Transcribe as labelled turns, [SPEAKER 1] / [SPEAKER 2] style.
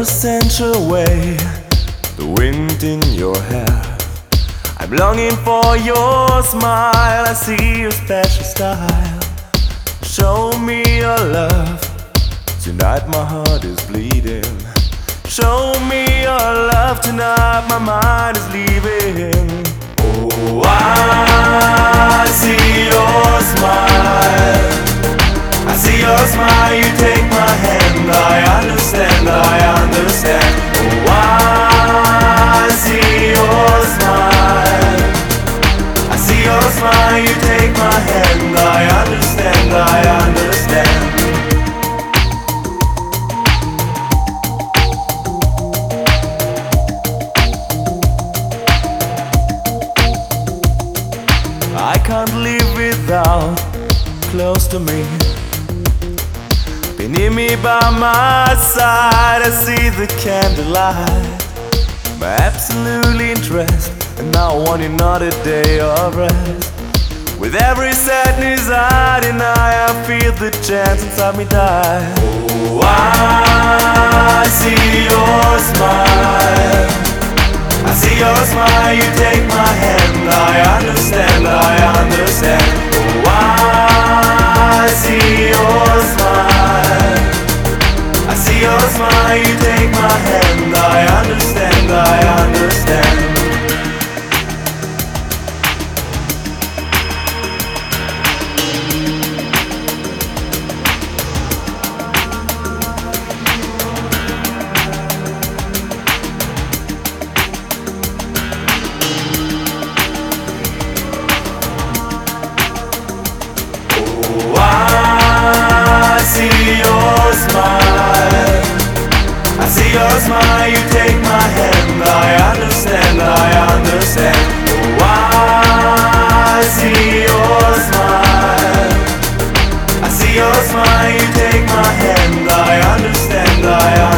[SPEAKER 1] central way, the wind in your hair. I'm longing for your smile. I see your special style. Show me your love. Tonight my heart is bleeding. Show me your love. Tonight my mind is leaving. Oh, I see your smile. I see your smile. You take my hand. I understand. I understand. Oh, I see your smile. I see your smile. You take my hand. I understand. I understand. I can't live without close to me. Be near me by my side. I see the candlelight. My absolutely interest. And now I want another day of rest. With every sadness I deny, I feel the chance inside me die. Oh, I see your smile. I see your smile, you take my hand. I understand, I understand. Oh, I see your smile. I see your smile, you take my hand. I understand, I understand. I see your smile, you take my hand. I understand, I understand. Oh, I see your smile. I see your smile, you take my hand. I understand, I understand.